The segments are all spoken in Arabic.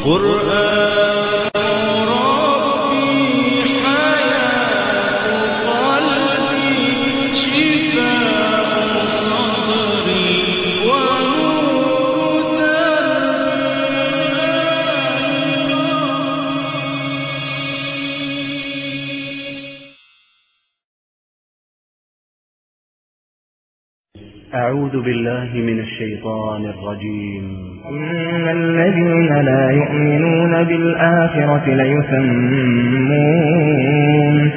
قرآن ربي حياة قلبي شفاء صدري ونور أعوذ بالله من الشيطان الرجيم. إن الذين لا يؤمنون بالآخرة ليسمون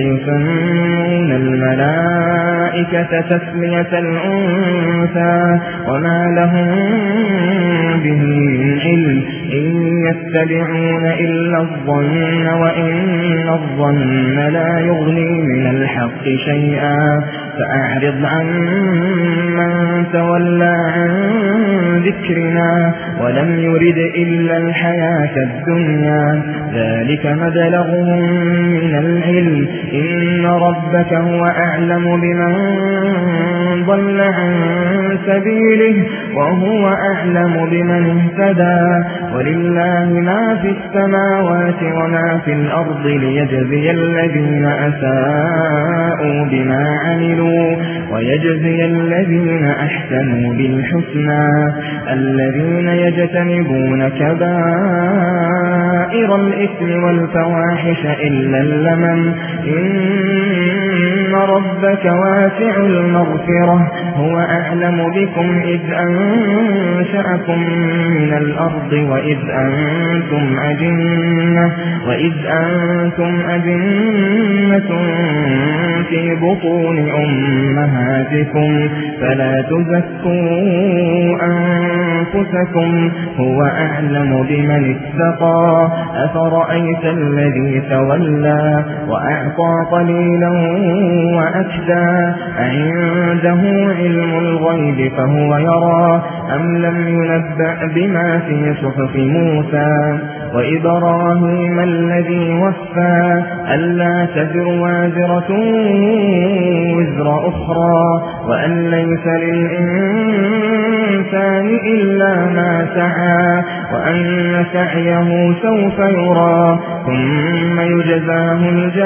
الملائكة تسمية الأنثى وما لهم به من علم إن يتبعون إلا الظن وإن الظن لا يغني من الحق شيئا فأعرض عن من تولى عن ذكرنا ولم يرد إلا الحياة الدنيا ذلك مبلغهم من العلم إن ربك هو أعلم بمن ضل عن سبيله وهو أعلم بمن اهتدى ولله ما في السماوات وما في الأرض ليجزي الذين أساءوا بما عملوا ويجزي الذين أحسنوا بالحسنى الذين يجتنبون كبائر الإثم والفواحش إلا اللمم إن ربك واسع المغفرة هو أعلم بكم إذ أنشأكم من الأرض وإذ أنتم أجنة في بطون أمهاتكم فلا تزكوا أنفسكم هو أعلم بمن اتقى أفرأيت الذي تولى وأعطى قليلا وأكدى عنده علم الغيب فهو يرى أم لم ينبأ بما في صحف موسى وإبراهيم الذي وفى ألا تزر وازرة وزر أخرى وأن ليس للإنسان إلا ما سعى وأن سعيه سوف يرى ثم يجزاه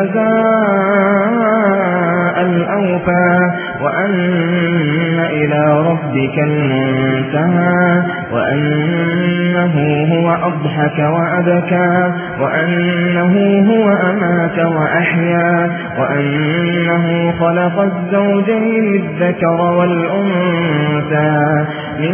الجزاء الأوفى وأن إلى ربك المنتهى وأنه هو أضحك وأبكى وأنه هو أمات وأحيا وأنه خلق الزوجين الذكر والأنثى من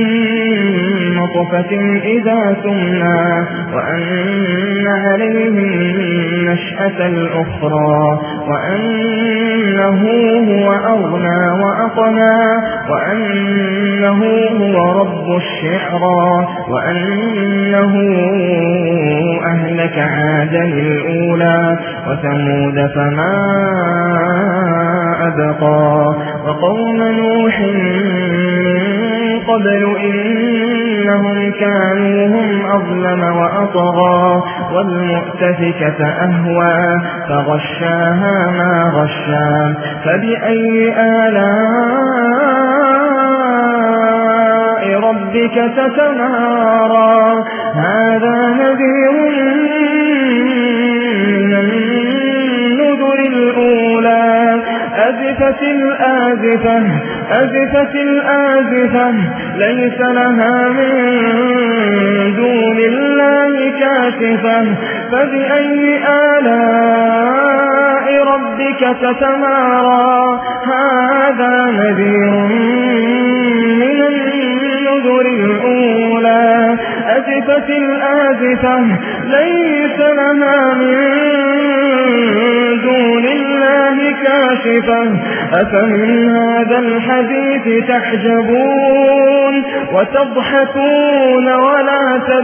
نطفة إذا تمنى وأن عليه النشأة الأخرى وأنه هو أغنى وأقنى وأنه هو رب الشعرى وأنه أهلك عادا الأولى وثمود فما أبقى وقوم نوح قبل إنهم كانوا هم أظلم وأطغى والمؤتفكة أهوى فغشاها ما غشا فبأي آلاء ربك تتمارى هذا نذير من النذر الأولى أزفت الآزفة ليس لها من دون الله كاشفة فبأي آلاء ربك تتمارى هذا نذير من النذر الأولى أزفت الآزفة ليس لها من دون الله كاشفة أفمن هذا الحديث تحجبون وتضحكون ولا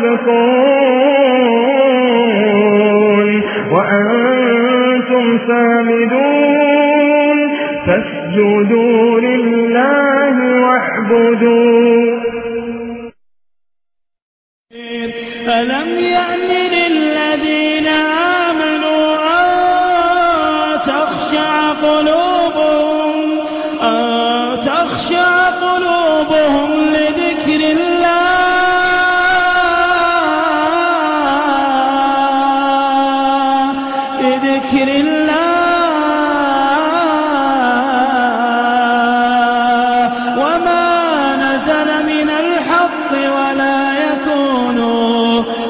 تبكون وأنتم سامدون فاسجدوا لله واعبدوا ألم يأن للذين آمنوا أن تخشع قلوبهم لذكر الله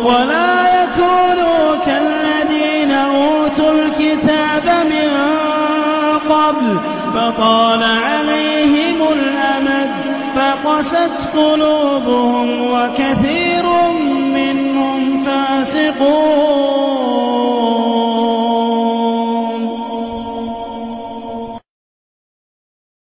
ولا يكونوا كالذين أوتوا الكتاب من قبل فطال عليهم الأمد فقست قلوبهم وكثير